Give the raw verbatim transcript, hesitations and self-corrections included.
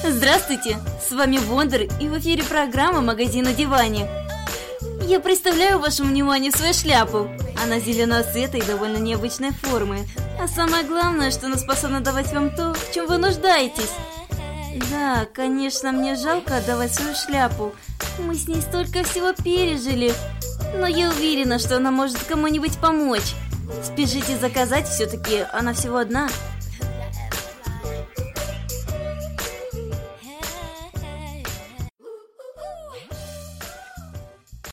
Здравствуйте, с вами Вондер, и в эфире программа «Магазин на диване». Я представляю вашему вниманию свою шляпу. Она зеленого цвета и довольно необычной формы. А самое главное, что она способна давать вам то, в чем вы нуждаетесь. Да, конечно, мне жалко отдавать свою шляпу. Мы с ней столько всего пережили. Но я уверена, что она может кому-нибудь помочь. Спешите заказать, все-таки она всего одна.